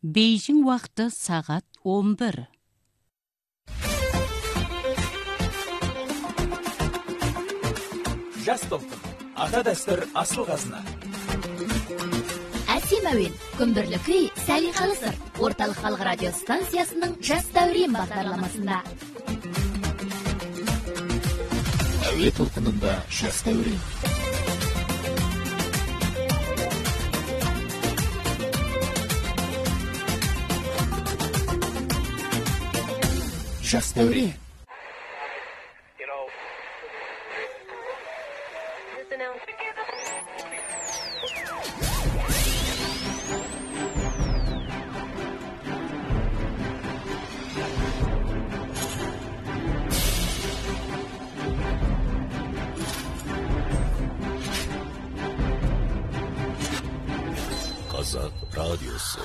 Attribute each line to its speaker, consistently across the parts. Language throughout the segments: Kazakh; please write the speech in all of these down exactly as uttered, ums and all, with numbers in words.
Speaker 1: Бейжің уақыты сағат он бір.
Speaker 2: Жас толқын, ата дәстүр асыл қазына.
Speaker 3: Әсем әуен, күмбірлі күй, сәлиқалы сыр. Орталық халық радио станциясының жас дәурен бағдарламасында.
Speaker 2: Әуе толқынында жас дәурен. Жас дәурен. Қазақ радиосы.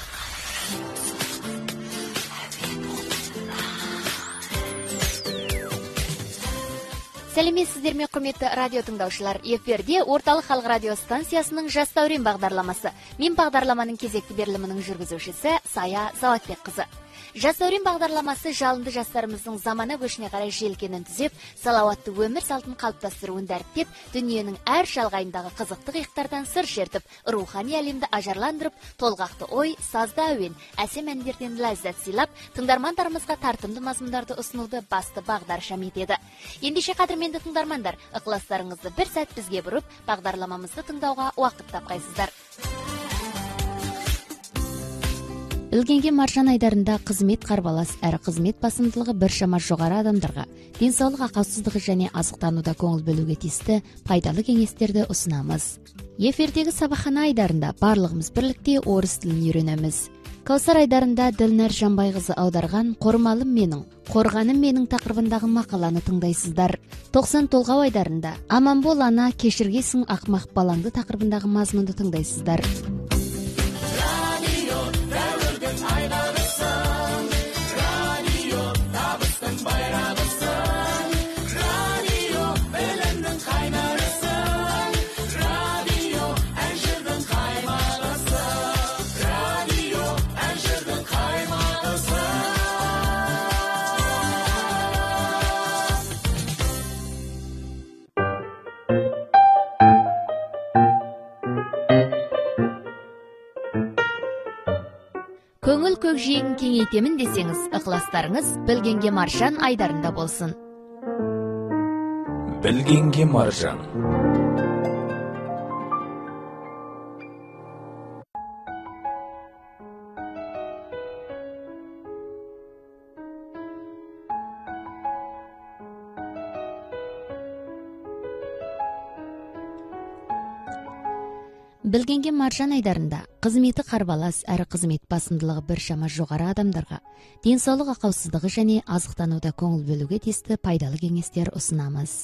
Speaker 3: Сәлеметсіздер ме, құрметті радио тыңдаушылар. Эфирде орталық халық радио станциясының жас дәурен бағдарламасы. Мен бағдарламаның кезекті берілімінің жүргізушісі Сая Сауатбекқызы. Жас дәурен бағдарламасы жалынды жастарымыздың замана көшіне қарай желкенін түзеп, салауатты өмір салтын қалыптастыруын дәріптеп, дүниенің әр шалғайындағы қызықты қиықтардан сыр шертіп, рухани әлемді ажарландырып, толғақты ой, сазды әуен, әсем әндерден ләззат сыйлап, тыңдармандарымызға тартымды мазмұндарды ұсынуды басты бағдаршам етеді. Ендеше қадірменді тыңдармандар, ықыластарыңызды бір сәт бізге бұрып, бағдарламамызды тыңдауға уақыт тапқайсыздар. Ілгенге маржан айдарында қызмет қарбалас әрі қызмет басымдылығы біршама жоғары адамдарға денсаулық ақаусыздығы және азықтануда көңіл бөлуге тиісті пайдалы кеңестерді ұсынамыз. Эфирдегі сабақхана айдарында барлығымыз бірлікте орыс тілін үйренеміз. Каусар айдарында Ділнар Жанбайқызы аударған «Қормалым менің, қорғаным менің» тақырыбындағы мақаланы тыңдайсыздар. тоқсан толғау айдарында «Аман бол ана, кешіргейсің ақмақ балаңды» тақырыбындағы мазмұнды тыңдайсыздар. Көңіл көкжиегін кеңейтемін десеңіз, ықыластарыңыз Білгенге маржан айдарында болсын.
Speaker 2: Білгенге маржан.
Speaker 3: Білгенге маржан айдарында қызметі қарбалас әрі қызмет басымдылығы біршама жоғары адамдарға денсаулық ақаусыздығы және азықтануда көңіл бөлуге тиісті пайдалы кеңестер ұсынамыз.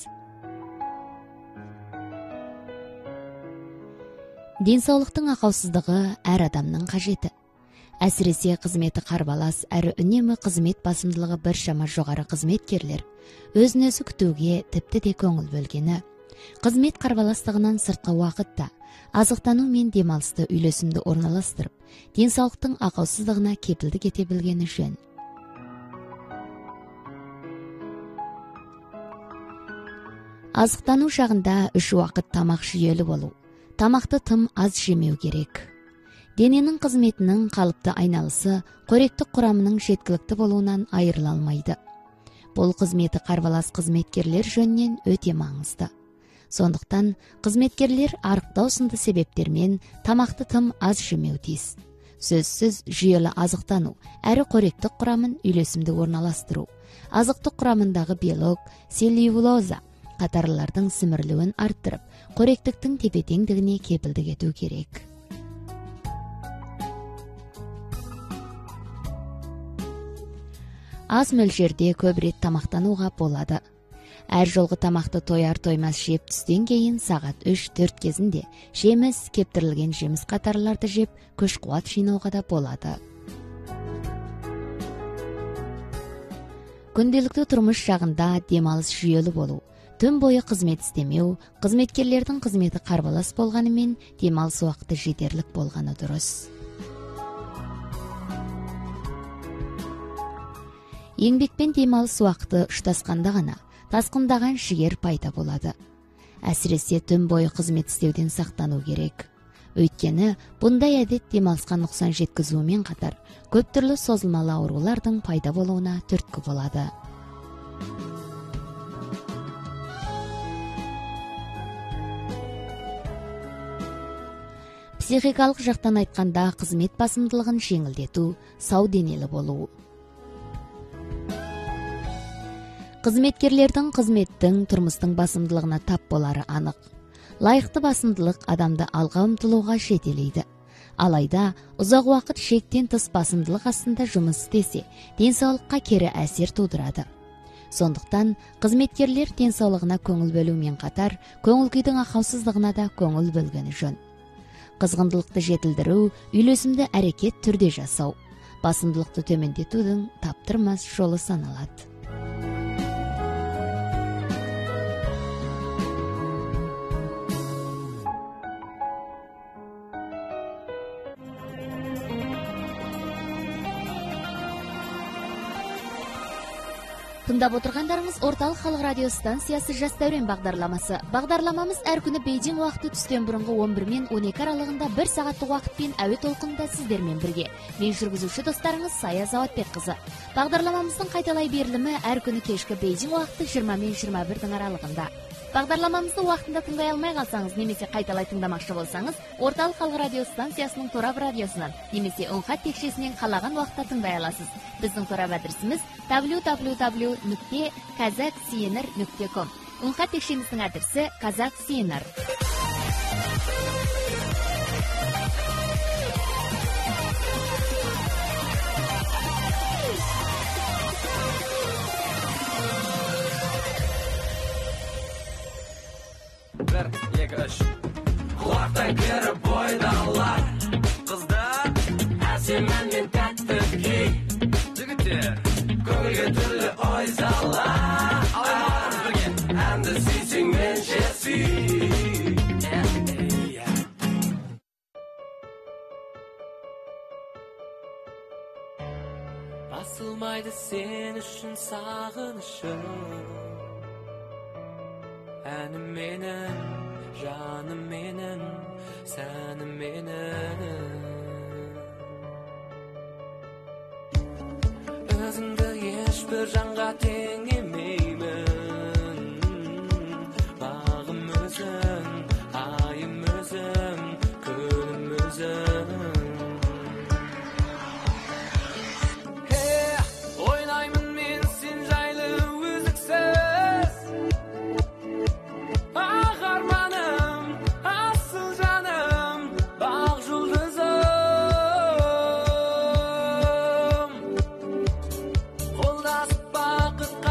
Speaker 3: Денсаулықтың ақаусыздығы әр адамның қажеті. Әсіресе қызметі қарбалас әрі үнемі қызмет басымдылығы біршама жоғары қызметкерлер өзін өзі күтуге тіпті де көңіл бөлгені, қызмет қарбаластығынан сыртқы уақытта азықтану мен демалысты үйлесімді орналастырып, денсаулықтың ақаусыздығына кепілдік ете білгені жөн. Азықтану жағында үш уақыт тамақ жүйелі болу, тамақты тым аз жемеу керек. Дененің қызметінің қалыпты айналысы қоректік құрамының жеткілікті болуынан айырыла алмайды. Бұл қызметі қарбалас қызметкерлер жөнінен өте маңызды. Сондықтан қызметкерлер арықтау сынды себептермен тамақты тым аз жемеу тиіс. Сөзсіз жүйелі азықтану әрі қоректік құрамын үйлесімді орналастыру, азықтық құрамындағы белок, целлюлоза қатарлылардың сімірілуін арттырып, қоректіктің тепе-теңдігіне кепілдік ету керек. Аз мөлшерде көп рет тамақтануға болады. Әр жолғы тамақты тояр-тоймас жеп түстен кейін сағат үш төрт кезінде жеміс, кептірілген жеміс қатарларды жеп күш қуат жинауға да болады. Күнделікті тұрмыс жағында демалыс жүйелі болу, түн бойы қызмет істемеу, қызметкерлердің қызметі қарбалас болғанымен демалыс уақыты жетерлік болғаны дұрыс. еңбек пен демалыс уақыты ұштасқанда ғана тасқындаған жігер пайда болады. Әсіресе түн бойы қызмет істеуден сақтану керек. Өйткені бұндай әдет демалысқа нұқсан жеткізуімен қатар көп түрлі созылмалы аурулардың пайда болуына түрткі болады. Психикалық жақтан айтқанда қызмет басымдылығын жеңілдету, сау денелі болу. Қызметкерлердің қызметтің, тұрмыстың басымдылығына тап болары анық. Лайықты басымдылық адамды алға ұмтылуға жетелейді. Алайда, ұзақ уақыт шектен тыс басымдылық астында жұмыс істесе, денсаулыққа кері әсер тудырады. Сондықтан, қызметкерлер денсаулығына көңіл бөлумен қатар, көңіл-күйдің ақаусыздығына да көңіл бөлгені жөн. Қызғындылықты жетілдіру, үйлесімді әрекет түрде жасау, басымдылықты төмендетудің таптырмас жолы саналады. Тыңдап отырғандарыңыз орталық халық радио станциясы Жас дәурен бағдарламасы. Бағдарламамыз әр күні Бейжің уақыты түстен бұрынғы он бір мен он екі аралығында бір сағаттық уақытпен әуе толқынында сіздермен бірге. Мен жүргізуші достарыңыз Сая Заватбекқызы. Бағдарламамыздың қайталай берілімі әр күні кешкі Бейжің уақыты жиырма мен жиырма бірдің аралығында. Бағдарламамызды уақытында тыңдай алмай қалсаңыз, немесе қайталай тыңдамақшы болсаңыз, орталық халық радио станциясының торап радиосынан, немесе үн-хат текшесінен қалаған уақытта тыңдай аласыз. Біздің торап адресіміз дабл ю дабл ю дабл ю нүкте казак си эн эр нүкте ком. Үн-хат текшеміздің адресі казак си эн эр.
Speaker 4: Bir, екі, үш. Құлақтай беріп бойдалар қыздар, әсеммен мен тәтті кей жігіттер, көңілге түрлі ой сала. Алаймыз бірге әнді сүйсең менше сүй. Басылмайды сен үшін сағынышым, әнім менің, жаным менің, сәнім менің. Өзіңді ешбір жанға теңемеймін. Бағым өзің, айым өзің, күнім өзің. Ойнаймын мен сен жайлы өзіксіз, ағарманым, асыл жаным, бақ жұлдызым. Қолдасып бақыт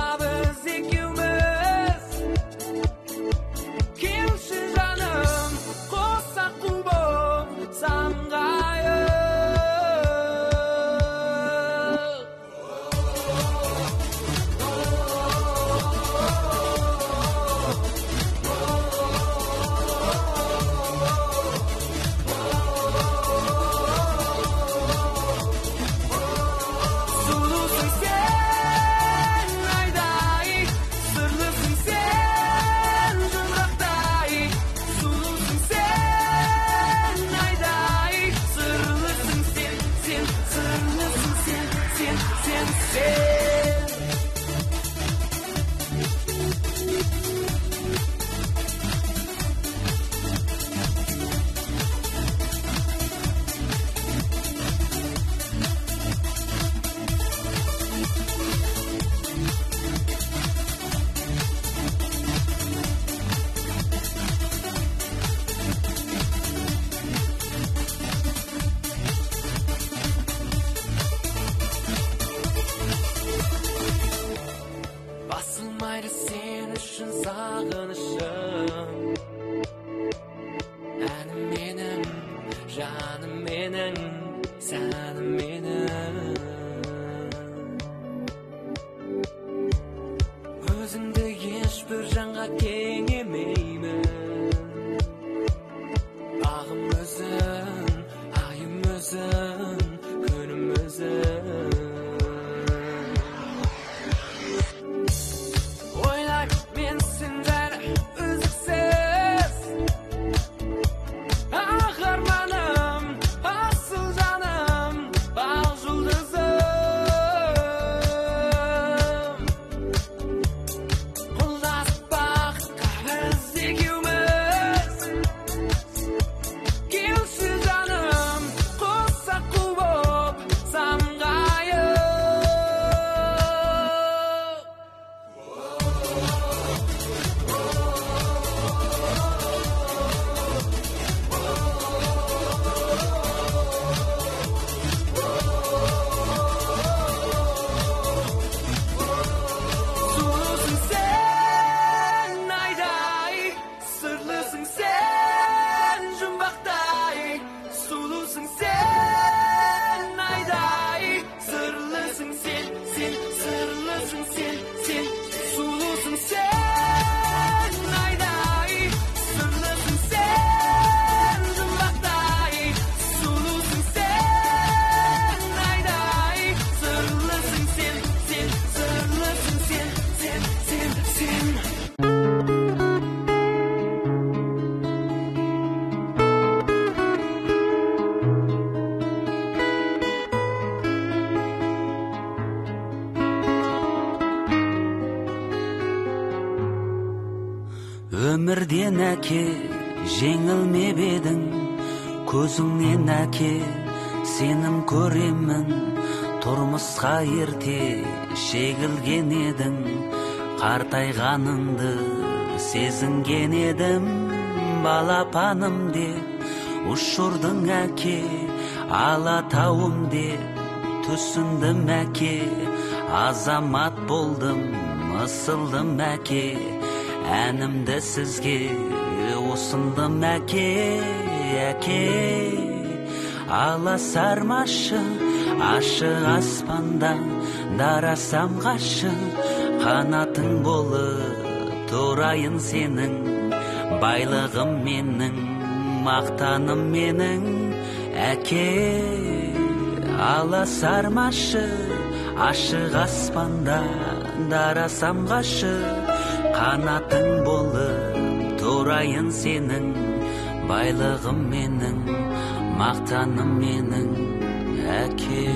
Speaker 5: әке, жеңілмеп едің, көзіңнен әке, сенің көремін, тұрмысқа ерте шегілген едің, қартайғаныңды сезінген едім, балапаным деп ұшырдың әке, алатауым деп түсіндім әке, азамат болдым, ысылдым әке, әнімді сізге ұсындым әке, әке. Ала сармашы, ашық аспанда, дара самғашы, қанатың болып тұрайын сенің, байлығым менің, мақтаным менің, әке. Ала сармашы, ашық аспанда, дара самғашы, қанатың болып тұрайын сенің, байлығым менің, мақтаным менің, әке.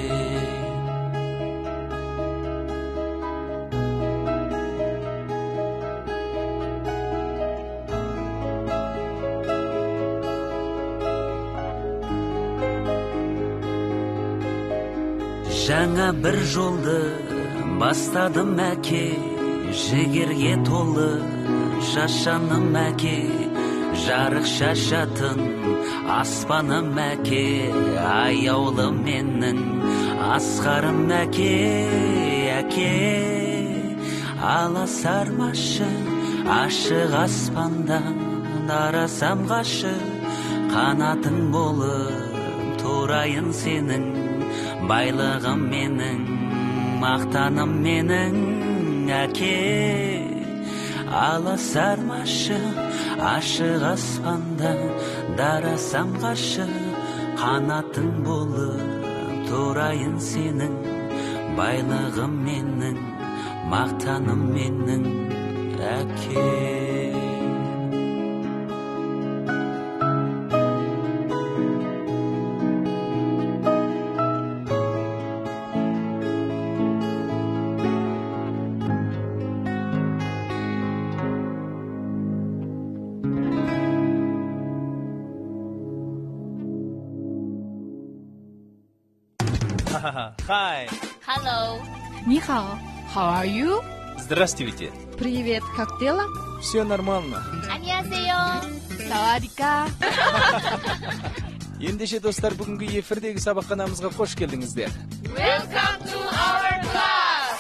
Speaker 5: Жаңа бір жолды бастадым әке, жігерге толы шашаным әке, жарық шашатын аспаным әке, аяулы менің асқарым әке, әке. Ала сармашы, ашық аспанда, дара самғашы, қанатың болып тұрайын сенің, байлығым менің, мақтаным менің, әке. Ала сармашы, ашық аспанда, дара самғашы, қанатың болып тұрайын сенің, байлығым менің, мақтаным менің, әке.
Speaker 2: Hi.
Speaker 3: Hello.
Speaker 6: Ни хао. How are you?
Speaker 2: Здравствуйте.
Speaker 6: Привет, как дела?
Speaker 2: Все нормально.
Speaker 3: 안녕하세요.
Speaker 6: Савадика.
Speaker 2: Ендеше достар, бүгінгі эфирдегі сабақханамызға қош келдіңіздер.
Speaker 3: Welcome to our class.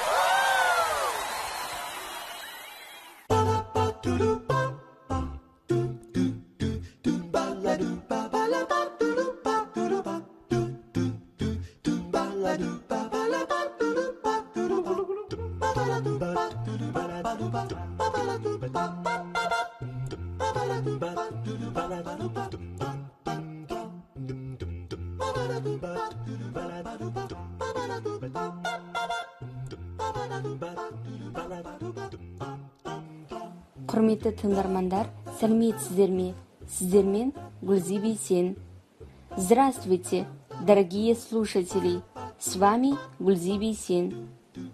Speaker 7: Құрметті тыңдармандар, сәлеметсіздер ме? Сіздермен Гүлзи Бейсен. Здравствуйте, дорогие слушатели. С вами Гүлзи Бейсен.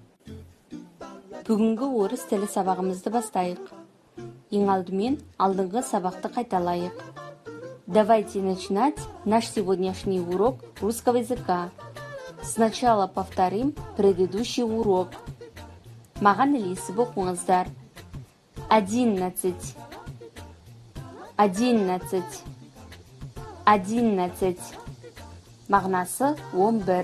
Speaker 7: Бүгінгі орыс тілі сабағымызды бастайық. Ең алдымен алдыңғы сабақты қайталайық. Давайте начинать наш сегодняшний урок русского языка. Сначала повторим предыдущий урок. Маған ілесіп оқыңыздар. Одиннадцать. Одиннадцать. Одиннадцать. Мағынасы он бір.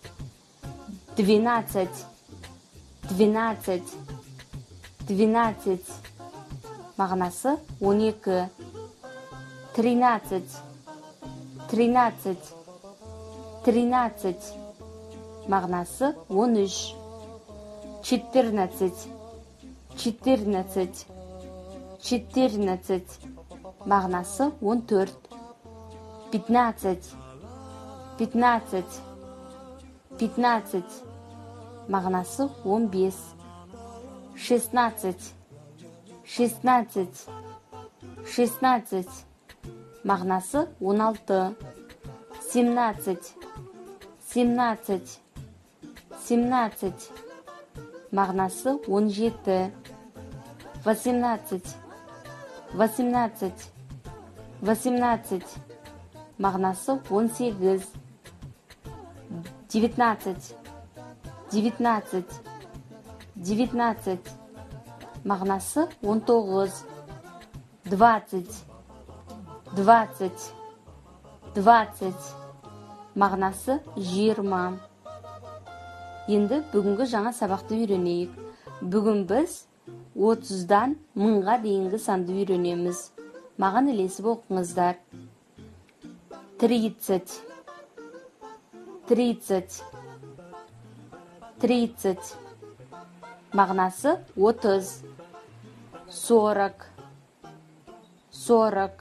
Speaker 7: Двенадцать. Двенадцать. Двенадцать. Мағынасы он екі. Тринадцать. Тринадцать. Тринадцать. Мағынасы он үш. Четырнадцать. Четырнадцать. Четырнадцать. Мағынасы он төрт. Пятнадцать. Пятнадцать. Пятнадцать. Мағынасы он бес. Шестнадцать. Шестнадцать. Шестнадцать. Мағынасы он алты. Семнадцать. Семнадцать. Семнадцать. Мағынасы он жеті. Восемнадцать. восемнадцать, восемнадцать, мағынасы он сегіз. девятнадцать, девятнадцать, девятнадцать, мағынасы он тоғыз. двадцать, двадцать, двадцать, мағынасы жиырма. Енді бүгінгі жаңа сабақты үйренейік. Бүгін біз отыздан мыңға дейінгі санды үйренеміз. Маған ілесіп оқыңыздар. тридцать, тридцать, тридцать, мағынасы отыз. сорок, сорок,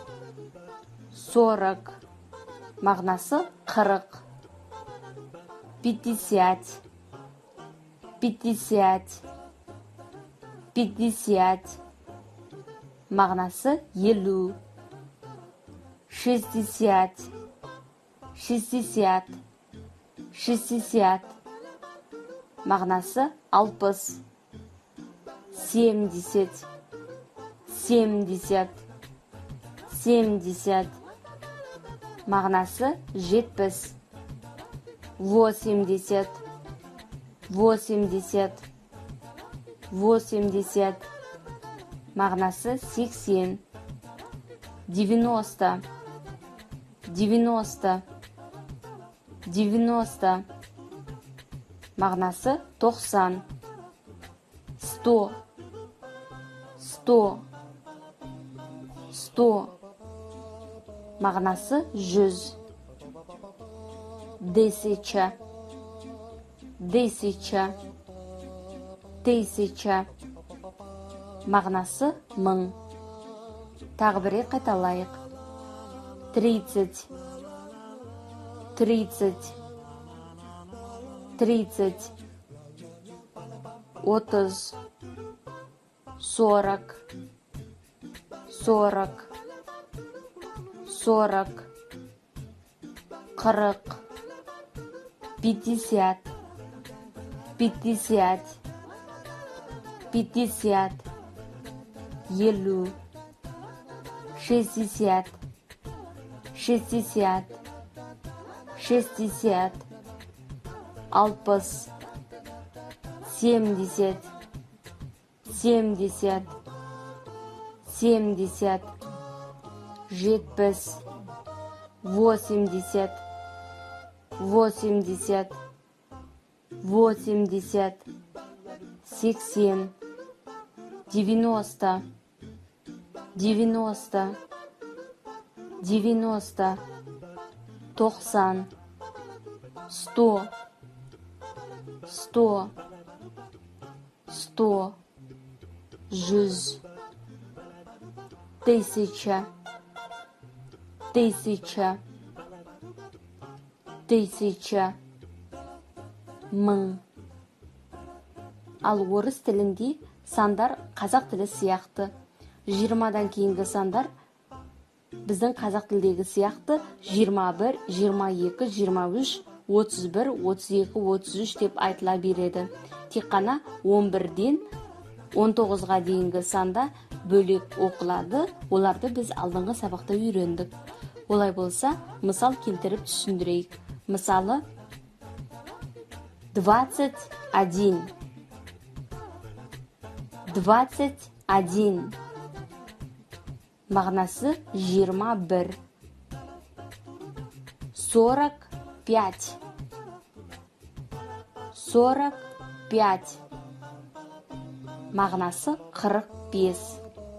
Speaker 7: сорок, мағынасы қырық. пятьдесят, пятьдесят, пятьдесят, мағынасы елу. шестьдесят, шестьдесят, шестьдесят, мағынасы алпыс. семьдесят, семьдесят, семьдесят, мағынасы жетпіс. восемьдесят, восемьдесят, восемьдесят, мағынасы сексен. девяносто, девяносто, девяносто, мағынасы тоқсан. сто, сто, сто, мағынасы жүз. тысяча, тысяча, тысяча, мағынасы мың. Тағы бір рет қайталайық. тридцать, тридцать, тридцать, отыз, сорок, сорок, сорок, қырық, пятьдесят, пятьдесят, пятьдесят, елу, шестьдесят, шестьдесят, шестьдесят, алпыс, семьдесят, семьдесят, семьдесят, жетпіс, восемьдесят, восемьдесят, восемьдесят, сексен, девяносто, девяносто, девяносто, тоқсан, сто, сто, сто, жүз, тысяча, тысяча, тысяча, мың. Ал орыс тілінде сандар қазақ тілі сияқты. жиырмадан кейінгі сандар біздің қазақ тілдегі сияқты жиырма бір, жиырма екі, жиырма үш, отыз бір, отыз екі, отыз үш деп айтыла береді. Тек қана он бірден он тоғызға дейінгі санда бөлек оқылады. Оларды біз алдыңғы сабақта үйрендік. Олай болса, мысал келтіріп түсіндірейік. Мысалы, двадцать один, двадцать один, мағынасы жиырма бір. сорок пять, сорок пять, мағынасы қырық бес.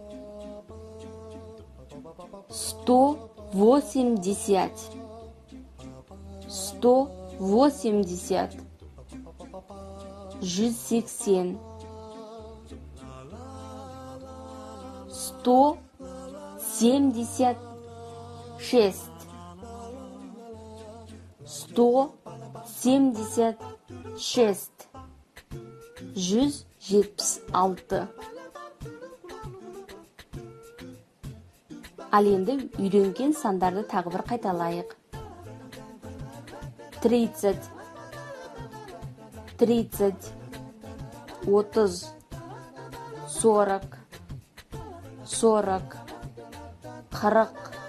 Speaker 7: сто восемьдесят, сто восемьдесят, жүз сексен, сто семьдесят шесть, сто семьдесят шесть, жүз жетпіс алты. Ал енді үйренген сандарды тағы бір қайталайық. тридцать, тридцать, отыз, сорок, сорок, қырық,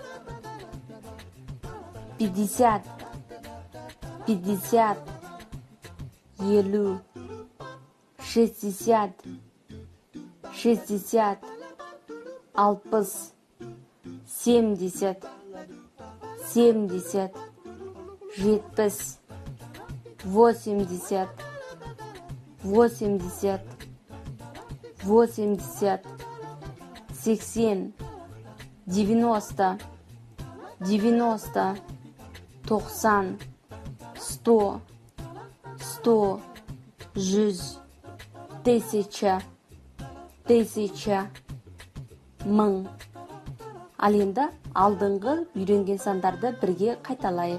Speaker 7: пятьдесят, пятьдесят, елу, шестьдесят, шестьдесят, алпыс, семьдесят, семьдесят, жетпіс, восемьдесят, восемьдесят, восемьдесят, сексен, девяносто, девяносто, тоқсан, сто, сто, жүз, тысяча, тысяча, мың. Ал енді алдыңғы үйренген сандарды бірге қайталайық.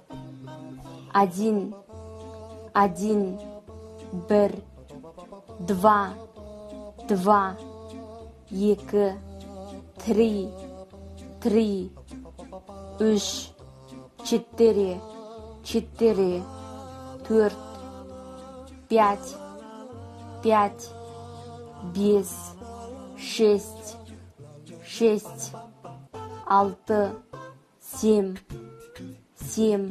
Speaker 7: Один, один, бір, два, два, екі, три, три, үш, четыре, четыре, төрт, пять, пять, бес, шесть, шесть, алты, семь, семь,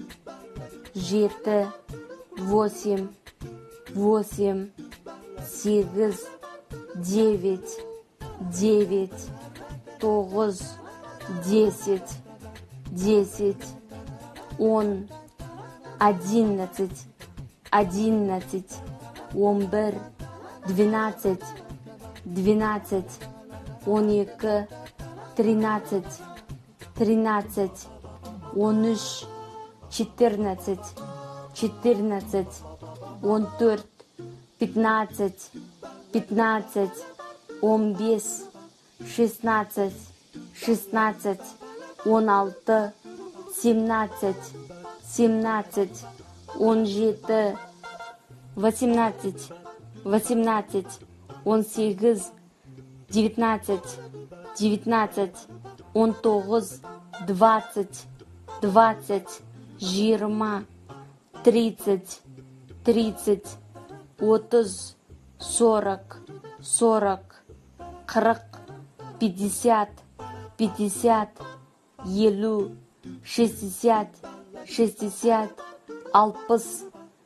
Speaker 7: жеті, восемь, восемь, сегіз, девять, девять, тоғыз, десять, десять, он, одиннадцать, одиннадцать, он бір, двенадцать, двенадцать, он екі, тринадцать, тринадцать, он үш, четырнадцать, четырнадцать, он төрт, пятнадцать, пятнадцать, он бес, шестнадцать, шестнадцать, он алты, семнадцать, семнадцать, он жеті, восемнадцать, восемнадцать, он сегіз, девятнадцать, девятнадцать, он тоғыз, двадцать, двадцать, жиырма, тридцать, тридцать, отыз, сорок, сорок, қырық, пятьдесят, пятьдесят, елу, шестьдесят, шестьдесят, алпыс,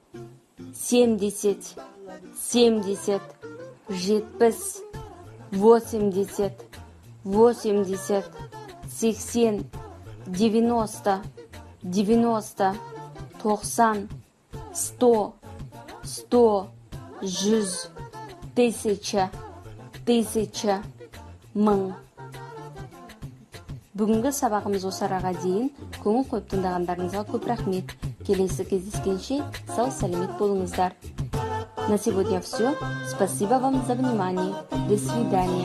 Speaker 7: семьдесят, семьдесят, жетпіс, восемьдесят, восемьдесят, сексен, девяносто, девяносто, тоқсан, сто, сто, жүз, тысяча, тысяча, мың. Бүгінгі сабағымыз осы араға дейін. Көңіл қойып тыңдағандарыңызға көп рахмет. Келесі кездескенше сау сәлемет болыңыздар. На сегодня все. Спасибо вам за внимание. До свидания.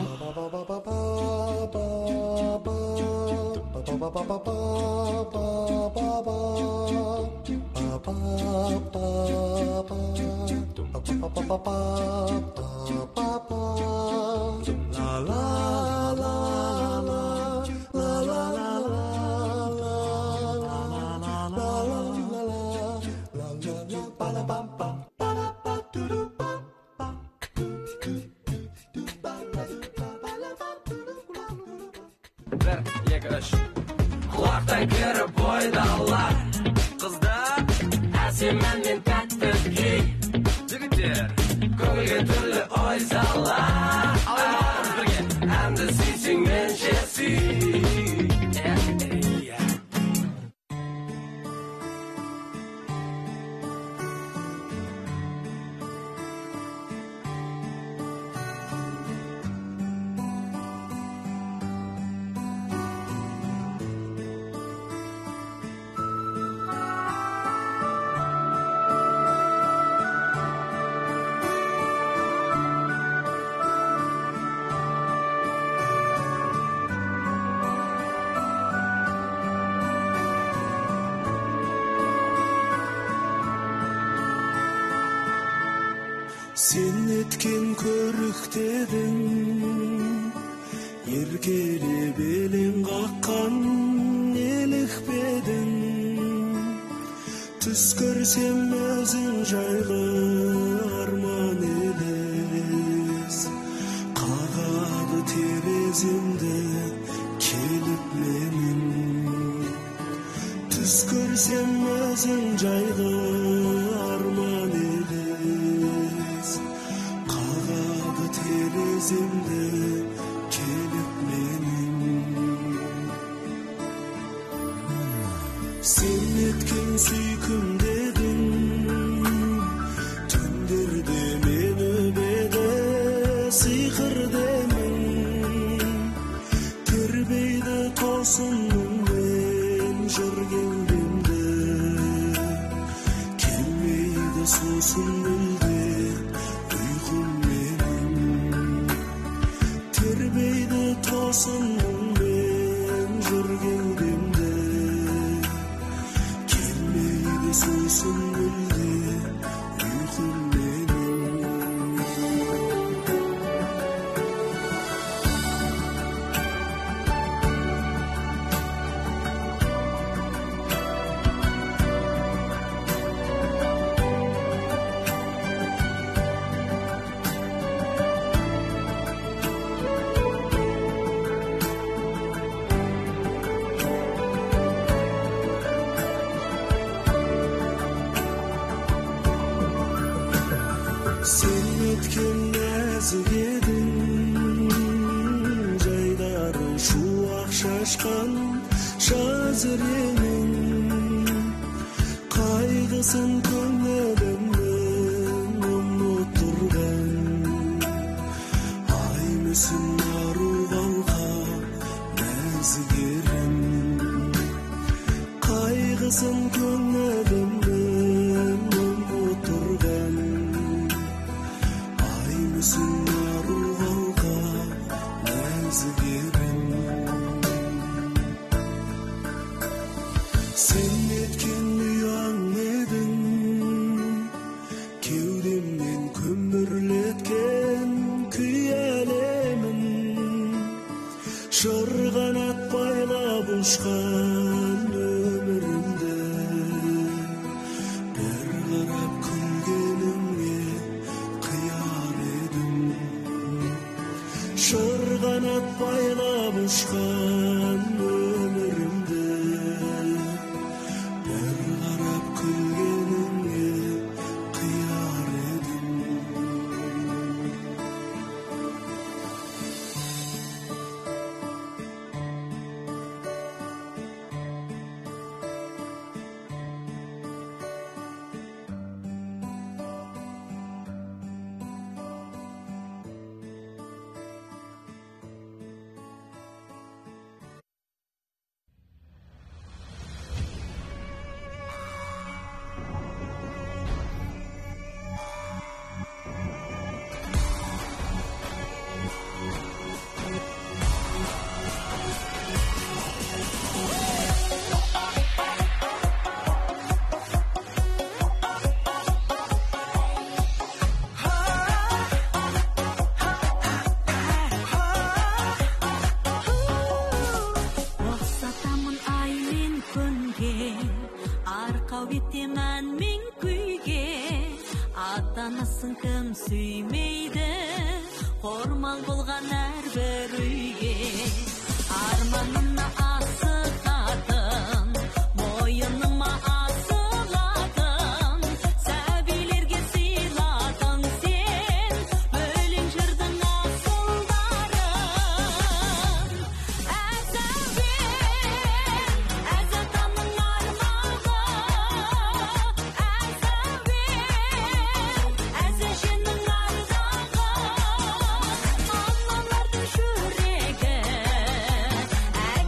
Speaker 2: бір, екі, үш.
Speaker 4: Құлақтай кіріп бойдалар қыздар әсеммен мен тәтті күй
Speaker 2: Жігіттер,
Speaker 4: көңілге түрлі ой салар
Speaker 2: алаймыз бірге.
Speaker 4: әнді сүйсең менше сүй
Speaker 8: Сен еткен көріктедің, еркелеп елең қаққан елікпедің. Түс көрсем өзің жайлы арман елес, қағады тереземде келіп менің түс көрсем өзің жайлы арман елес қағады тереземде келіп менің сен еткен сүйкімдедің түндерде мен өбеді сиқырдемін тербейді тосынмен жүргендемді келмейді сосын мүлде ұйқым менің тербейді тосынмен жүргендемді келмейді сосын мүлде ұйқым сен еткен нәзік едің жайдары шуақ шашқан жазыренің қайғысын көңілімнің ұмыттырған ай мүсін ару қалқап нәзік ерім қайғысын көңілімнің ұмыттырған Müsün arı qalqap nәзік ерім Sen etken uyan eдің Кеудемнен көмірлеткен күй әлемін Шырғанат байлап ұшқан өмірімді бір қарап күлгеніңе Шырғанат байлап ұшқан өмірімді бір қарап күлгеніңе қияр едім
Speaker 9: Кім сүймейді қормал болған әрбір үйге арманына асығатын мойыныма асылатын сәбилерге сыйладың сен өлең жырдың асылдарын әзәбен әз атамның армағы әзәженің ардағы аналардың жүрегі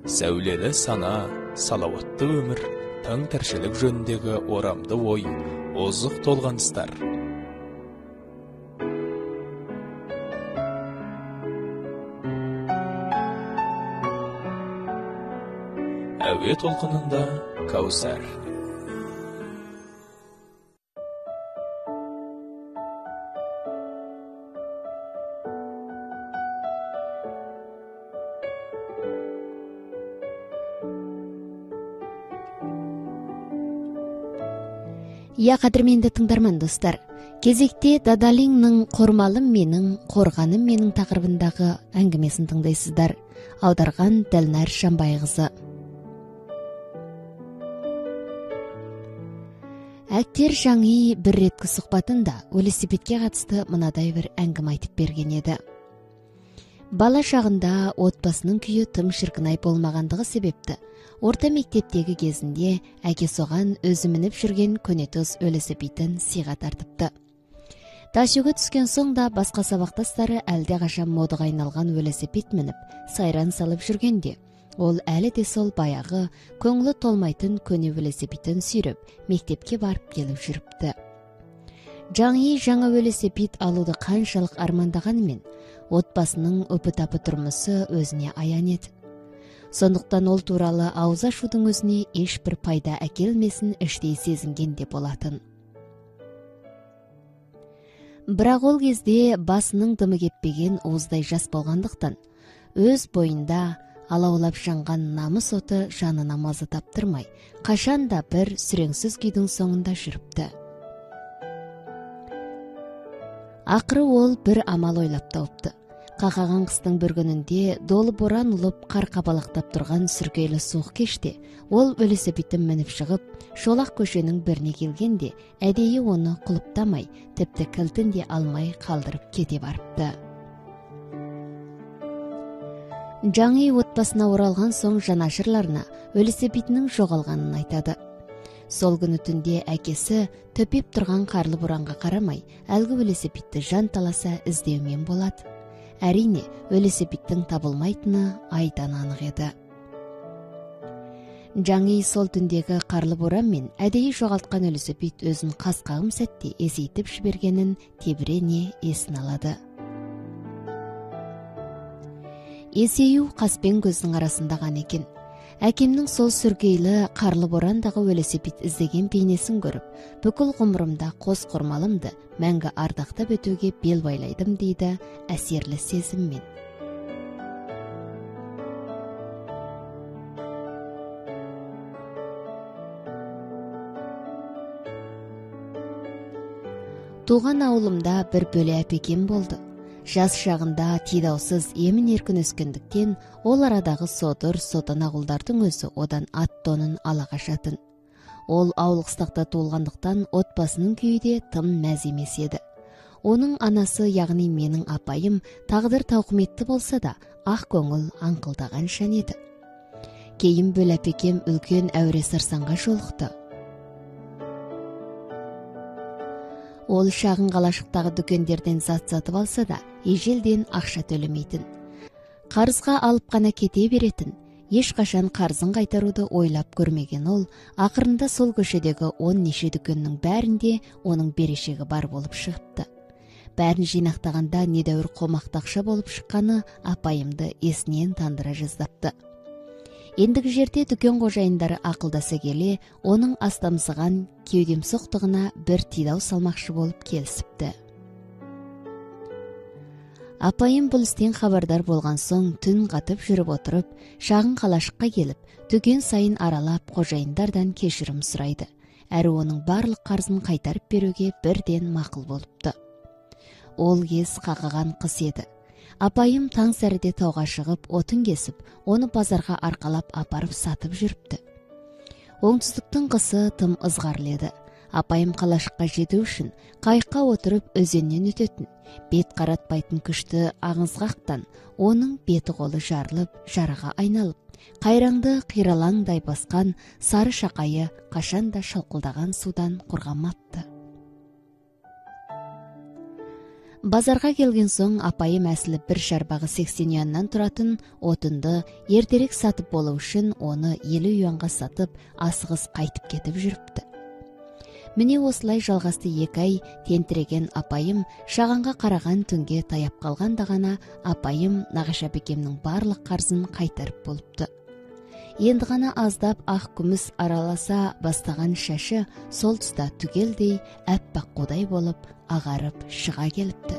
Speaker 2: сәулелі сана, салауатты өмір, таң тіршілік жөніндегі орамды ой, озық толғаныстар. Әуе толқынында Каусар.
Speaker 3: Я қадірменді тыңдарман достар, кезекте Дадалиңнің «Қормалым менің, қорғаным менің» тақырыбындағы әңгімесін тыңдайсыздар. Аударған Дәлнар Шамбайқызы. Әктер жаңи бір реткі сұхбатында велосипедке қатысты мынадай бір әңгіме айтып берген еді. Бала шағында отбасының күйі тым шіркінай болмағандығы себепті орта мектептегі кезінде әке соған өзі мініп жүрген көнетоз велосипедін сыйға тартыпты. Ташуға түскен соң да басқа сабақтастары әлде қашан модаға айналған велосипед мініп сайран салып жүргенде, ол әлі де сол баяғы көңілі толмайтын көне велосипедін сүйреп мектепке барып келіп жүріпті. Жаңи жаңа велосипед алуды қаншалық армандағанымен, отбасының өпі-тапы тұрмысы өзіне аян еді. Сондықтан ол туралы ауыз ашудың өзіне ешбір пайда әкелмесін іштей сезінген де болатын. Бірақ ол кезде басының дымы кетпеген уыздай жас болғандықтан, өз бойында алаулап жанған намыс оты жанына маза таптырмай, қашанда бір сүреңсіз күйдің соңында жүріпті. Ақыры ол бір амал ойлап тауыпты. Қақаған қыстың бір күнінде долы боран ұлып қар қабалақтап тұрған сүркейлі суық кеште, ол велосипедін мініп шығып, шолақ көшенің біріне келгенде, әдейі оны құлыптамай, тіпті кілтін де алмай қалдырып кете барыпты. Жаңи отбасына оралған соң жанашырларына велосипедінің жоғалғанын айтады. Сол күні түнде әкесі төпеп тұрған қарлы боранға қарамай, әлгі велосипедті жан таласа іздеумен болады. Әрине, велосипедтің табылмайтыны айдан анық еді. Жаңи сол түндегі қарлы боран мен әдейі жоғалтқан велосипед өзін қасқағым сәтте есейтіп жібергенін тебірене есін алады. Есею қаспен көздің арасында ған екен. Әкемнің сол сүргейлі қарлы борандағы велосипед іздеген бейнесін көріп, бүкіл ғұмырымда қос қормалымды мәңгі ардақтап өтуге бел байлайдым дейді әсерлі сезіммен. Туған ауылымда бір бөле әпекем болды. Жас шағында тидаусыз емін еркін өскендіктен, ол арадағы содыр, сотан ауылдардың өзі одан ат тонын ала қашатын. Ол ауыл қыстақта туылғандықтан отбасының күйі де тым мәз емес еді. Оның анасы, яғни менің апайым, тағдыр тауқыметті болса да, ақ көңіл аңқылдаған шан еді. Кейін бөл әпекем үлкен әуре сарсаңға жолықты. Ол шағын қалашықтағы дүкендерден зат сатып алса да, ежелден ақша төлемейтін. Қарызға алып қана кете беретін, ешқашан қарызын қайтаруды ойлап көрмеген ол, ақырында сол көшедегі он неше дүкеннің бәрінде оның берешегі бар болып шығыпты. Бәрін жинақтағанда недәуір қомақты ақша болып шыққаны апайымды есінен тандыра жаздапты. Ендігі жерде дүкен қожайындары ақылдаса келе, оның астамсыған кеудем соқтығына бір тидау салмақшы болып келісіпті. Апайым бұл істен хабардар болған соң түн қатып жүріп отырып, шағын қалашыққа келіп, дүкен сайын аралап қожайындардан кешірім сұрайды. Әрі оның барлық қарызын қайтарып беруге бірден мақұл болыпты. Ол кез қақаған қыс еді. Апайым таң сәріде тауға шығып, отын кесіп, оны базарға арқалап апарып сатып жүріпті. Оңтүстіктің қысы тым ызғарлы еді. Апайым қалашыққа жету үшін қайыққа отырып өзеннен өтетін, бет қаратпайтын күшті аңызғақтан оның беті қолы жарылып, жараға айналып, қайраңды қиралаңдай басқан сары шақайы қашанда шалқылдаған судан құрғамапты. Базарға келген соң апайым әсілі бір шарбағы сексен юаннан тұратын отынды ертерек сатып болу үшін оны елу юанға сатып, асығыс қайтып кетіп жүріпті. Міне осылай жалғасты екі ай тентіреген апайым шағанға қараған түнге таяп қалғанда ғана апайым нағашы апекемнің барлық қарызын қайтарып болыпты. Енді ғана аздап ақ күміс араласа бастаған шашы сол тұста түгелдей әппақ қудай болып ағарып шыға келіпті.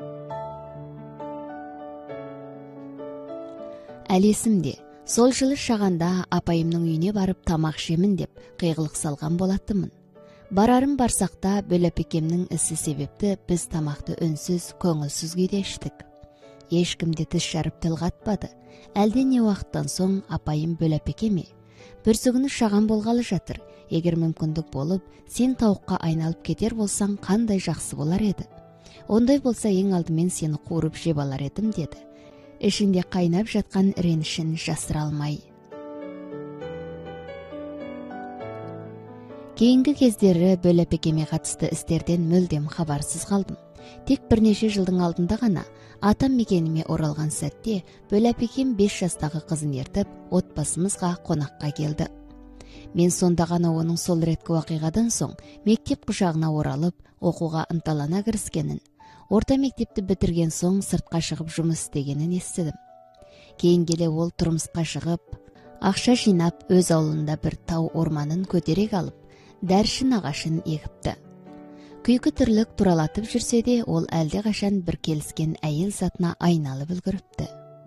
Speaker 3: Әлесімде, сол жылы шағанда апайымның үйіне барып тамақ жемін деп қиғылық салған болатымын. Барарым барсақта бөләпекемнің ісі себепті біз тамақты үнсіз, көңілсіз күйде іштік. Ешкімде тіс жарып тіл қатпады. Әлде не уақыттан соң апайым бөләпекеме: "Бүрсігіні шаған болғалы жатыр. Егер мүмкіндік болып, сен тауыққа айналып кетер болсаң, қандай жақсы болар еді. Ондай болса, ең алдымен сені қуырып жеп алар едім" деді. Ішінде қайнап жатқан ренішін жасыра алмай. Кейінгі кездері бөләпекеме қатысты істерден мүлдем хабарсыз қалдым. Тек бірнеше жылдың алдында ғана атам мекеніме оралған сәтте бөләпекем бес жастағы қызын ертіп, отбасымызға қонаққа келді. Мен сонда ғана оның сол реткі уақиғадан соң мектеп құшағына оралып, оқуға ынталана кіріскенін, орта мектепті бітірген соң сыртқа шығып жұмыс істегенін естідім. Кейін келе ол тұрмысқа шығып, ақша жинап, өз ауылында бір тау орманын көтерек алып, дәршін ағашын егіпті. Күйкі тірлік туралатып жүрсе де, ол әлде қашан бір келіскен әйел затына айналып үлгіріпті.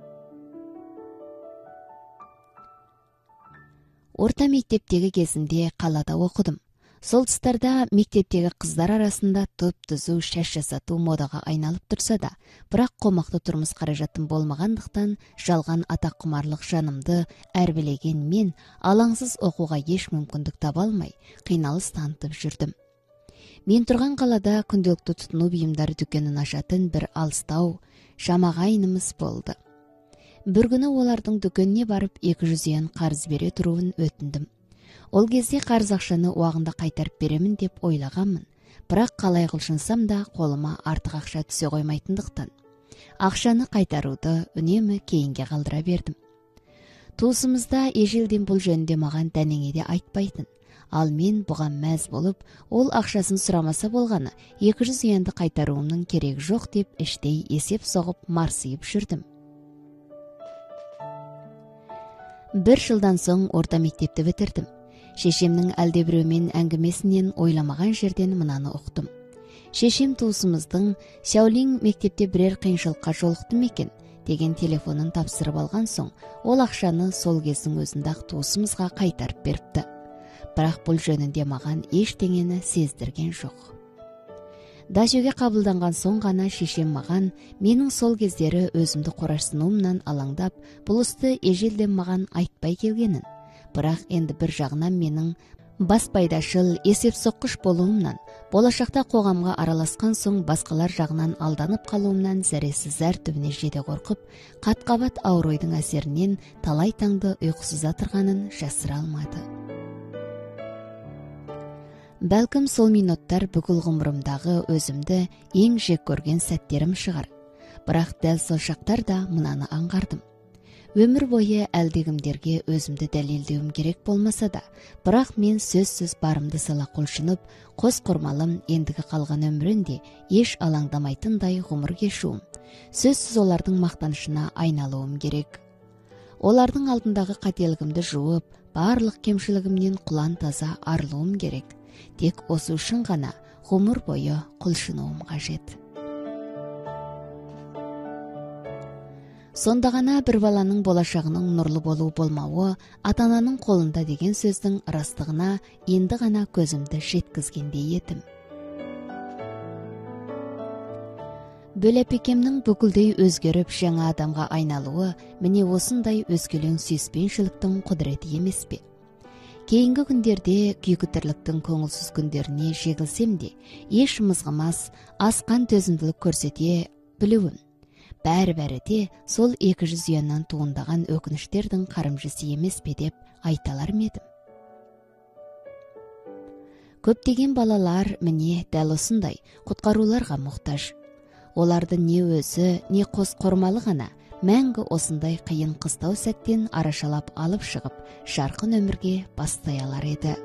Speaker 3: Орта мектептегі кезінде қалада оқыдым. Сол тұстарда мектептегі қыздар арасында тұп-тұзу шаш жасату модаға айналып тұрса да, бірақ қомақты тұрмыс қаражатым болмағандықтан, жалған атаққұмарлық жанымды әрбілеген мен алаңсыз оқуға еш мүмкіндік таба алмай, қиналыс танытып жүрдім. Мен тұрған қалада күнделікті тұтыну бұйымдары дүкенін ашатын бір алыстау шамағайынымыз болды. Бір күні олардың дүкеніне барып екі жүз юан қарыз бере тұруын өтіндім. Ол кезде қарыз ақшаны уағында қайтарып беремін деп ойлағанмын, бірақ қалай құлшынсам да қолыма артық ақша түсе қоймайтындықтан ақшаны қайтаруды үнемі кейінге қалдыра бердім. Туысымызда ежелден бұл жөнінде маған дәнеңе де айтпайтын. Ал мен бұған мәз болып, ол ақшасын сұрамаса болғаны екі жүз юанды қайтаруымның керек жоқ деп іштей есеп соғып марсиып жүрдім. Бір жылдан соң орта мектепті бітірдім. Шешемнің әлдебіреумен әңгімесінен ойламаған жерден мынаны ұқтым. Шешем туысымыздың "Сәулең мектепте бірер қиыншылыққа жолықты ма екен?" деген телефонын тапсырып алған соң, ол ақшаны сол кездің өзінде-ақ туысымызға қайтарып беріпті. Бірақ бұл жөнінде маған ештеңені сездірген жоқ. Дажөге қабылданған соң ғана шешем маған менің сол кездері өзімді қорашсынуымнан алаңдап, бұл істі ежелден маған айтпай келгенін, бірақ енді бір жағынан менің баспайдашыл, есеп соққыш болуымнан, болашақта қоғамға араласқан соң басқалар жағынан алданып қалуымнан зәресі зәр түбіне жете қорқып, қат-қабат ауыр ойдың әсерінен талай таңды ұйқысыза тұрғанын жасыра алмады. Бәлкім сол минуттар бүкіл ғұмырымдағы өзімді ең жек көрген сәттерім шығар. Бірақ дәл сол шақтарда мынаны аңғардым. Өмір бойы әлдегімдерге өзімді дәлелдеуім керек болмаса да, бірақ мен сөзсіз барымды сала құлшынып, қос құрмалым ендігі қалған өмірінде еш алаңдамайтындай ғұмыр кешуім, сөзсіз олардың мақтанышына айналуым керек. Олардың алдындағы қателігімді жуып, барлық кемшілігімнен құлан таза арылуым керек. Тек осы үшін ғана ғұмыр бойы құлшынуым қажет. Сонда ғана бір баланың болашағының нұрлы болу болмауы ата-ананың қолында деген сөздің растығына енді ғана көзімді жеткізгендей етім. Бөләпекемнің бүкілдей өзгеріп жаңа адамға айналуы міне осындай өзгелең сүйіспеншіліктің құдіреті емес пе? Кейінгі күндерде күйкі тірліктің көңілсіз күндеріне жегілсем де, еш мызғымас, асқан төзімділік көрсете білуім. Бәрі-бәрі де сол екі жүз юаннан туындаған өкініштердің қарымжысы емес пе деп айталар медім. Көптеген балалар міне дәл осындай құтқаруларға мұқтаж. оларды не өзі, не қос қормалы ғана мәңгі осындай қиын қыстау сәттен арашалап алып шығып, жарқын өмірге бастай алар еді.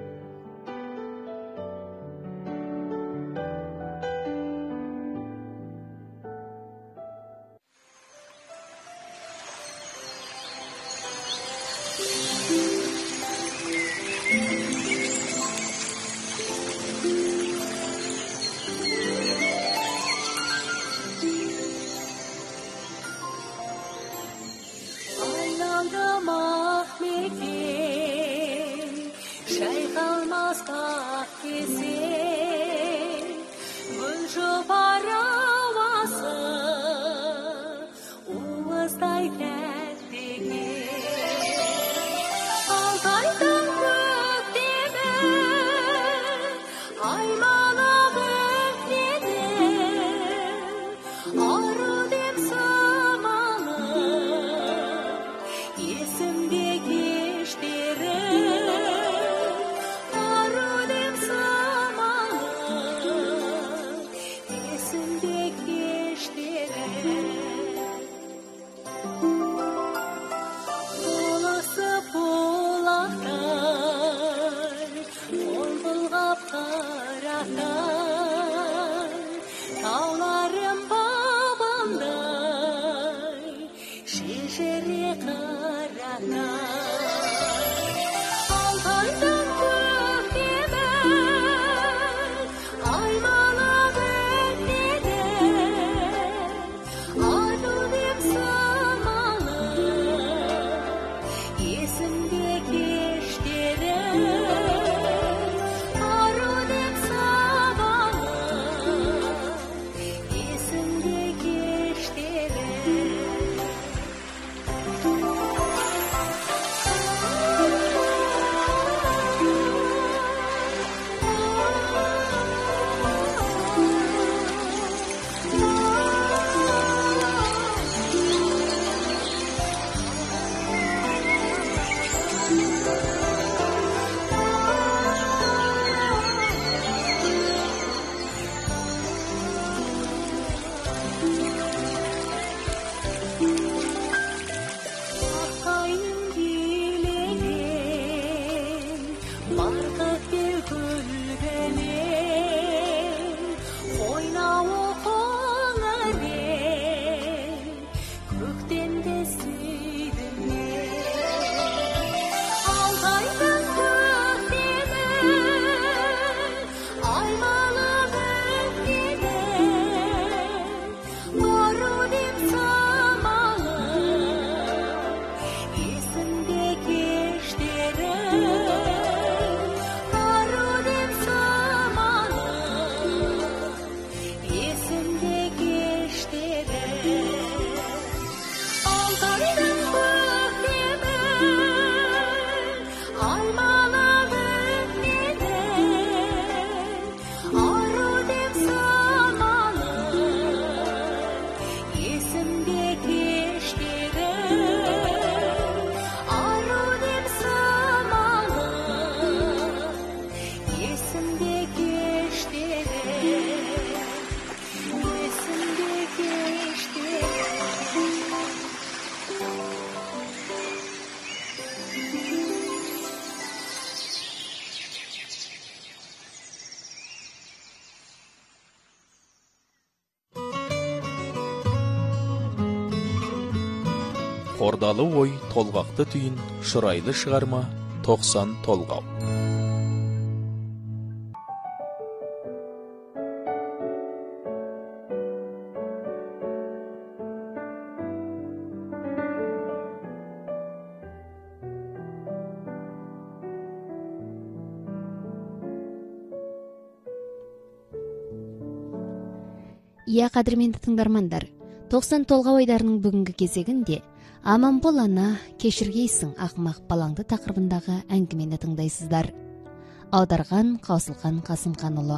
Speaker 2: Қордалы ой толғақты түйін, шырайлы шығарма, тоқсан толғау.
Speaker 3: Иә, қадірменді тыңдармандар, тоқсан толғау ойдарының бүгінгі кезегінде «Аман бол ана, кешіргейсің ақымақ балаңды» тақырыбындағы әңгімені тыңдайсыздар. Аударған Қаусылхан Қасымханұлы.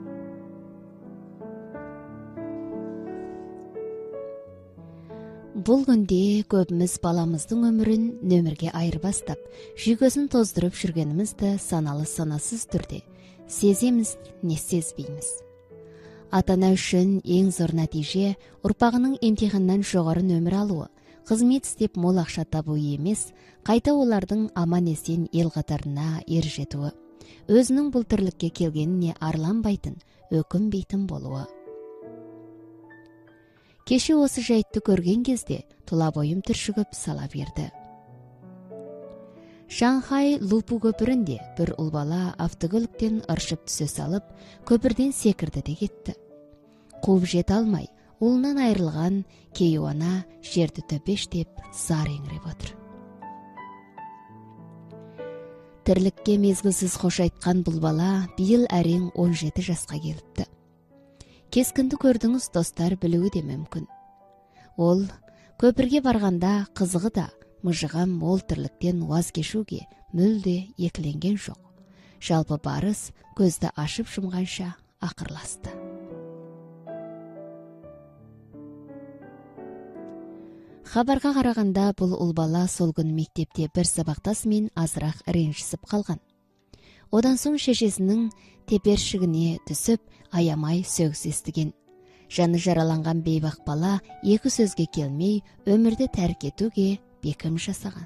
Speaker 3: Бұл күнде көбіміз баламыздың өмірін нөмірге айырбастап, жүйкесін тоздырып жүргенімізді саналы санасыз түрде сеземіз, не сезбейміз. Ата-ана үшін ең зор нәтиже ұрпағының емтиханнан жоғары нөмір алуы, қызмет істеп мол ақша табуы емес, қайта олардың аман-есен ел қатарына ер жетуі, өзінің бұл тірлікке келгеніне арланбайтын, өкінбейтін болуы. Кеше осы жайтты көрген кезде тұла бойым түршігіп сала берді. Шанхай Лупу көпірінде бір ұл бала автокөліктен ыршып түсе салып, көпірден секірді де кетті. Қуып жете алмай, ұлынан айырылған Кейуана жерді төпештеп зар еңіреп отыр. Тірлікке мезгілсіз қош айтқан бұл бала биыл әрең он жеті жасқа келіпті. Кескінді көрдіңіз, достар, білуі де мүмкін. Ол көпірге барғанда қызығы да мұжыған мол тірліктен уаз кешуге мүлде екіленген жоқ. Жалпы барыс көзді ашып жұмғанша ақырласты. Хабарға қарағанда бұл ұл бала сол күні мектепте бір сабақтасымен азырақ ренжісіп қалған. Одан соң шешесінің тепершігіне түсіп, аямай сөгіс естіген. Жаны жараланған бейбақ бала екі сөзге келмей, өмірді тәрк етуге бекім жасаған.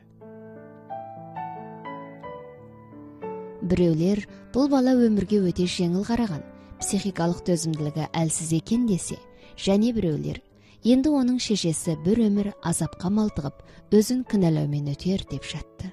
Speaker 3: Біреулер бұл бала өмірге өте жеңіл қараған, психикалық төзімділігі әлсіз екен десе, және біреулер енді оның шешесі бір өмір азапқа малтығып, өзін кінәлаумен өтер деп жатты.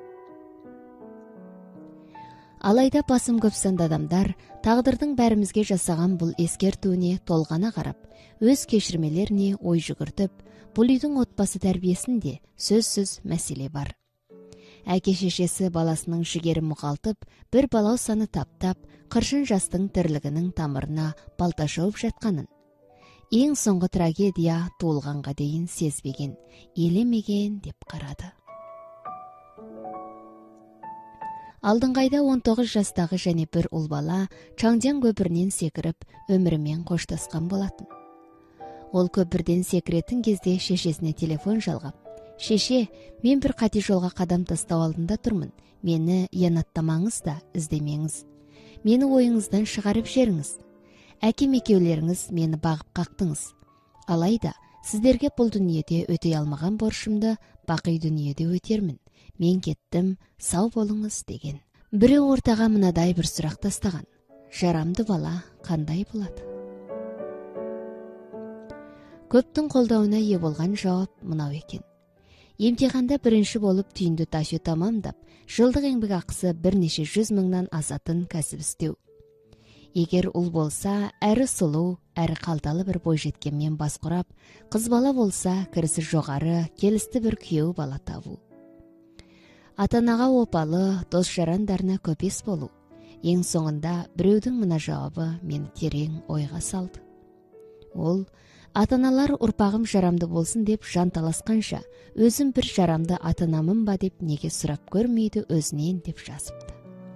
Speaker 3: Алайда басым көп санды адамдар тағдырдың бәрімізге жасаған бұл ескертуіне толғана қарап, өз кешірмелеріне ой жүгіртіп, бұл үйдің отбасы тәрбиесінде сөзсіз мәселе бар. Әке шешесі баласының жігерін мұқалтып, бір балау саны таптап, қыршын жастың тірлігінің тамырына балта шауып жатқанын, ең соңғы трагедия туылғанға дейін сезбеген, елемеген деп қарады. Алдыңғайда он тоғыз жастағы және бір ұл бала Чаңжан көпірінен секіріп, өмірімен қоштасқан болатын. Ол көпірден секіретін кезде шешесіне телефон жалғап, «Шеше, мен бір қате жолға қадам тастау алдында тұрмын. Мені янаттамаңыз да іздемеңіз. Мені ойыңыздан шығарып жеріңіз. Әкем екеулеріңіз мені бағып қақтыңыз. Алайда, сіздерге бұл дүниеде өтей алмаған борышымды бақи дүниеде өтермін. Мен кеттім, сау болыңыз» деген. Біреу ортаға мынадай бір сұрақ тастаған. Жарамды бала қандай болады? Көптің қолдауына ие болған жауап мынау екен. Емтиханда бірінші болып түйінді ташу тамамдап, жылдық еңбек ақысы бірнеше жүз мыңнан асатын кәсіп істеу. Егер ұл болса, әрі сұлу, әрі қалталы бір бойжеткенмен бас құрап, қыз бала болса, кірісі жоғары, келісті бір күйеу бала табу. Ата-анаға опалы, дос жарандарына көпес болу. Ең соңында біреудің мына жауабы мені терең ойға салды. Ол, ата-аналар ұрпағым жарамды болсын деп жанталасқанша, өзім бір жарамды ата-анамын ба деп неге сұрап көрмейді өзінен деп жазыпты.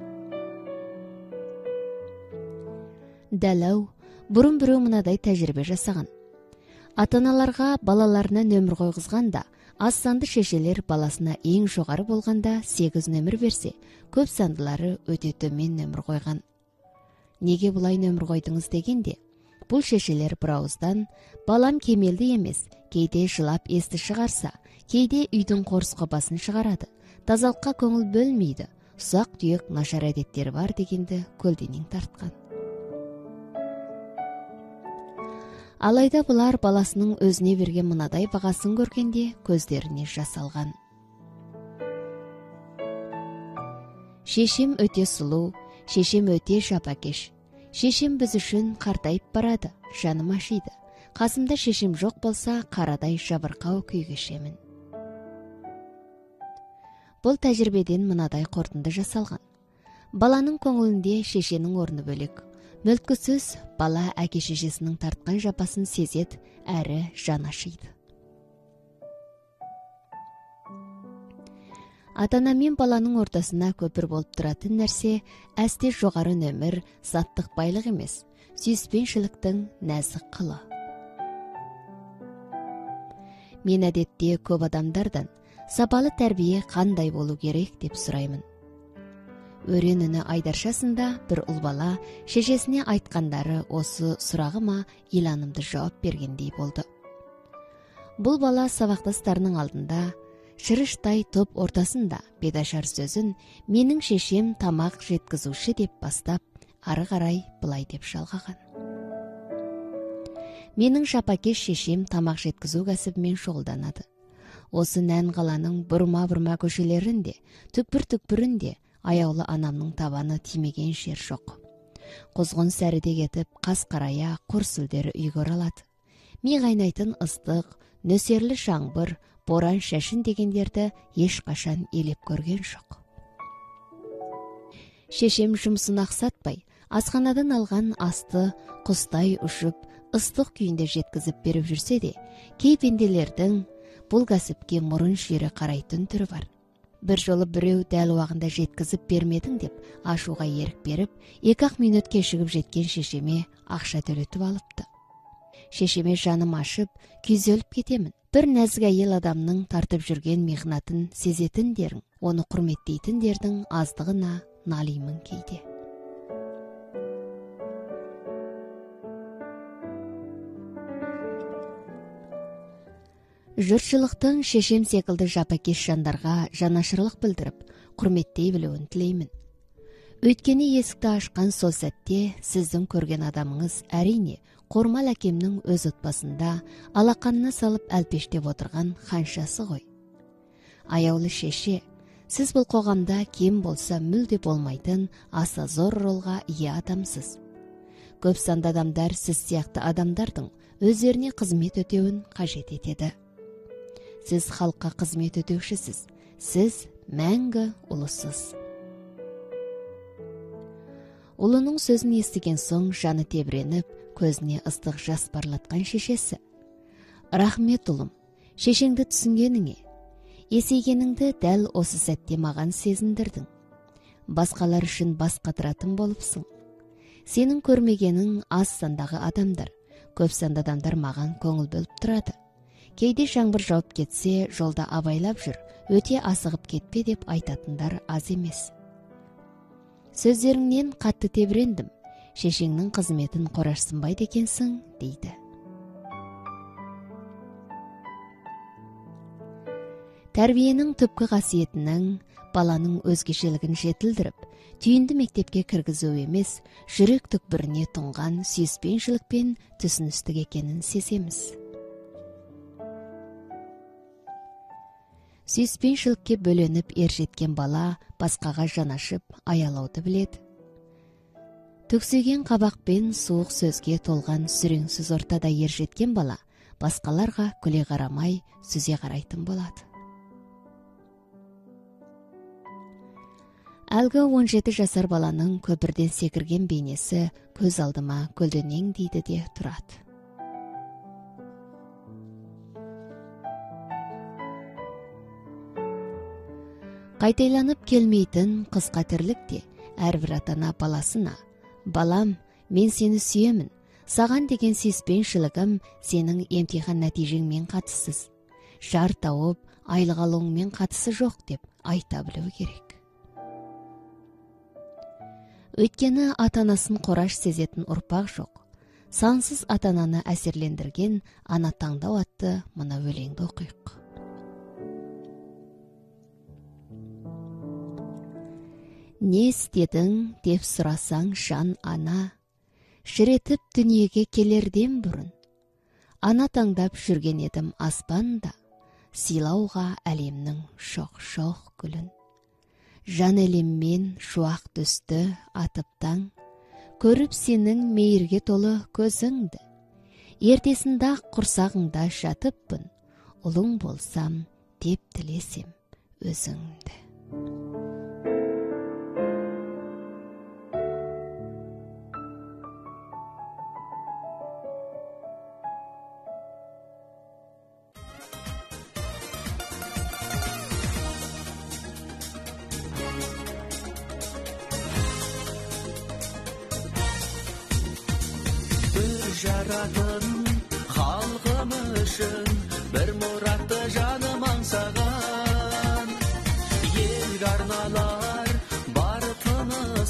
Speaker 3: Дәләу, бұрын біреу мынадай тәжірибе жасаған. Ата-аналарға балаларына нөмір қойғызғанда, аз санды шешелер баласына ең жоғары болғанда сегіз нөмір берсе, көп сандылары өте төмен нөмір қойған. Неге бұлай нөмір қойдыңыз дегенде, бұл шешелер бірауыздан, балам кемелді емес, кейде жылап есті шығарса, кейде үйдің қорыс қобасын шығарады, тазалыққа көңіл бөлмейді, ұсақ түйек нашар әдеттері бар дегенді көлденең тартқан. Алайда бұлар баласының өзіне берген мынадай бағасын көргенде көздеріне жас алған. Шешем өте сұлу, шешем өте жапакеш. Шешем біз үшін қартайып барады, жаным ашиды. Қасымда шешем жоқ болса, қарадай жабырқау күй кешемін. Бұл тәжірибеден мынадай қорытынды жасалған. Баланың көңілінде шешенің орны бөлек. Мүлкі сөз, бала әке шешесінің тартқан жапасын сезет, әрі жан ашиды. Ата-ана мен баланың ортасына көпір болып тұратын нәрсе әсте жоғары нөмір, заттық байлық емес, сүйіспеншіліктің нәзік қылы. Мен әдетте көп адамдардан сапалы тәрбие қандай болу керек деп сұраймын.
Speaker 10: өренүнө айдаршасында бир ұл бала шешесіне айткандары осы сурагыма иланымды жооп бергендей болду. Бул бала сабактастарынын алдында шырыштай топ ортасында бедашар сөзүн менин шешем тамак жеткизүүчү деп бастап, ары карай былай деп жалгаган. Менин жапакеш шешем тамак жеткизүү касыбымен шогулданады. Осы нән каланын бурма-бурма көшелеринде, түкпүр-түкпүрүндө аяулы анамның табаны тимеген жер жок. Козгон сәриде кетип, кас карая, кур сүлдері үйгө оралат. Ми кайнайтын ыстык, нөсерлі жаңбыр, боран шашын дегендерді еш кашан елеп көрген жок. Шешем жұмсын аксатпай, асханадан алған асты кустай ушуп, ыстық күйінде жеткізіп беріп жүрсе де, кей пенделердің бұл кәсіпке мұрын шире қарайтын түрі бар. Бір жолы біреу дәл уағында жеткізіп бермедің деп, ашуға ерік беріп, екі-ақ минут кешігіп жеткен шешеме ақша төлетіп алыпты. Шешеме жаным ашып, күйзеліп кетемін. Бір нәзік әйел адамның тартып жүрген мехнатын сезетіндерің, оны құрметтейтіндердің аздығына налимын кейде. Жұртшылықтың шешем секілді жапакеш жандарға жанашырлық білдіріп, құрметтей білуін тілеймін. Өйткені есікті ашқан сол сәтте сіздің көрген адамыңыз әрине Қормал әкемнің өз отбасында алақанына салып әлпештеп отырған ханшасы ғой. Аяулы шеше, сіз бұл қоғамда кем болса мүлде болмайтын аса зор ролға ие адамсыз. Көп санды адамдар сіз сияқты адамдардың өздеріне қызмет өтеуін қажет етеді. Сіз халыққа қызмет өтеушісіз, сіз мәңгі ұлысыз. Ұлының сөзін естіген соң жаны тебіреніп, көзіне ыстық жас парлатқан шешесі. Рахмет ұлым, шешеңді түсінгеніңе, есейгеніңді дәл осы сәтте маған сезіндірдің. Басқалар үшін бас қатыратын болыпсың. Сенің көрмегенің аз сандағы адамдар, көп санды адамдар маған көңіл бөліп тұрады. Кейде жаңбыр жауып кетсе, жолда абайлап жүр, өте асығып кетпе деп айтатындар аз емес. Сөздеріңнен қатты тебірендім, шешеңнің қызметін қорашсынбайды екенсің, дейді. Тәрбиенің түпкі қасиетінің, баланың өзгешелігін жетілдіріп, түйінді мектепке кіргізу емес, жүрек түкпіріне тұнған сүйіспеншілік пен түсіністік екенін сеземіз. Сүйіспеншілікке бөленіп ержеткен бала басқаға жанашып аялауды біледі. Түксеген қабақпен суық сөзге толған сүреңсіз ортада ержеткен бала басқаларға күле қарамай сүзе қарайтын болады. Әлгі он жеті жасар баланың көпірден секірген бейнесі көз алдыма көлденең дейді де тұрады. Қайтайланып келмейтін қысқа тірлікте әрбір атана баласына, балам, мен сені сүйемін, саған деген сүйіспеншілігім сенің емтихан нәтижеңмен қатысыз, жар тауып, айлық алуыңмен қатысы жоқ деп айта білу керек. Өйткені атанасын қораш сезетін ұрпақ жоқ. Сансыз атананы әсерлендірген ана таңдау атты мына өлеңді оқиық. Не істедің деп сұрасаң жан ана, шіретіп дүниеге келерден бұрын. Ана таңдап жүрген едім аспанда, сыйлауға әлемнің шоқ-шоқ гүлін. Жан әлеммен шуақ түсті атып таң, көріп сенің мейірге толы көзіңді. Ертесінде құрсағыңда жатыппын, ұлың болсам деп тілесем өзіңді.
Speaker 5: Жаратын халқым үшін бір мұратты жаным аңсаған, елге арналар бар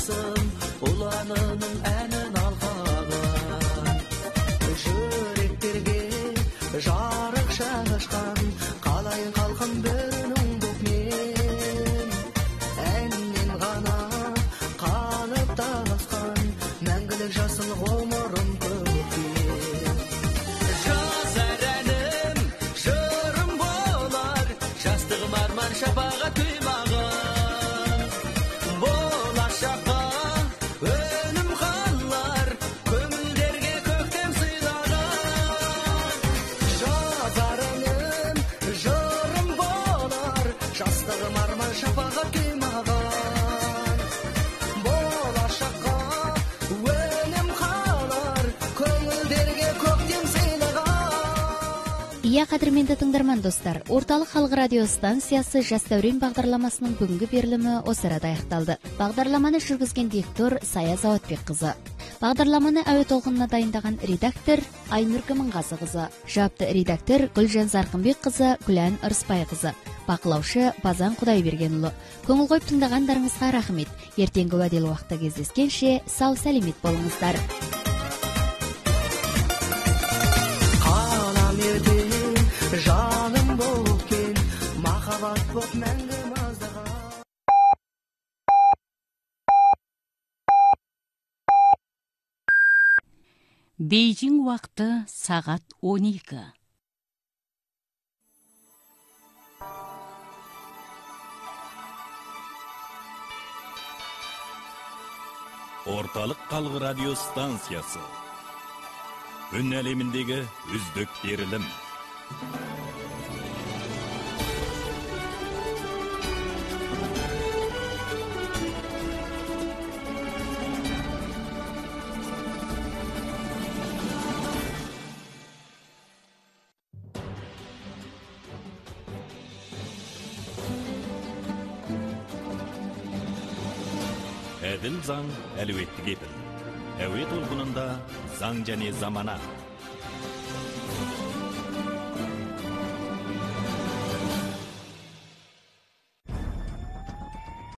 Speaker 5: басым ұланының әнін алғаған жүректерге жарық шашқан қалай қалқын бірінің боп мен әннен ғана қалып таласқан мәңгілік жасыл ғұмырым көктем жазар әнім жырым болар жастығым арман шапағат құймаған болашаққа өнім қалар көңілдерге көктем сыйлаған жазар әнім жырым болар жастығым арман шапағат құймаған болашаққа өнім қалар көңілдерге көктем сыйлаған.
Speaker 10: Иә, қадірменді тыңдарман достар, орталық халық радио станциясы жас дәурен бағдарламасының бүгінгі берілімі осы арада аяқталды. Бағдарламаны жүргізген диктор Сая Заватбек қызы. Бағдарламаны әуе толқынына дайындаған редактор Айнұр Кімінғазы қызы. Жауапты редактор Гүлжан Зарқынбек қызы, Күлән Ырыспай қызы. Бақылаушы Базан Құдайбергенұлы. Көңіл қойып тыңдағандарыңызға рахмет. Ертеңгі уәделі уақытта кездескенше сау сәлемет болыңыздар.
Speaker 5: қалам ертең жаным болып кел махаббат боп мәңгі маздаған
Speaker 1: Бейжің уақыты сағат он екі.
Speaker 11: Орталық халық радио станциясы. Үн әлеміндегі үздік берілім. Әділ заң әлеуетті кепіл. Әуе толқынында заң және замана.